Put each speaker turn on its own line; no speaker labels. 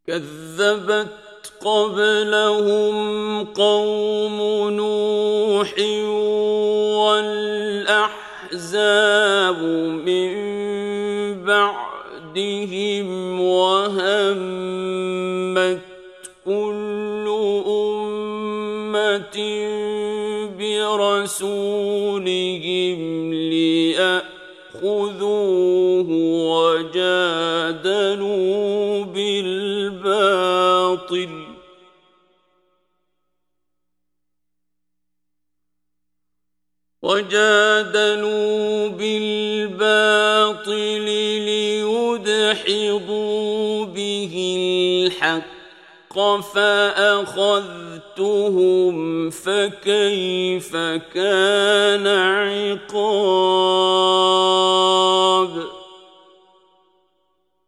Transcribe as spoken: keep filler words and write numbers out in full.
كذبت قبلهم قوم نوح والأحزاب من بعدهم وهمت كل أمة برسولهم ليأخذوه وجادلوا بالباطل وجادلوا بالباطل ليدحضوا به الحق فأخذتهم فكيف كان عقاب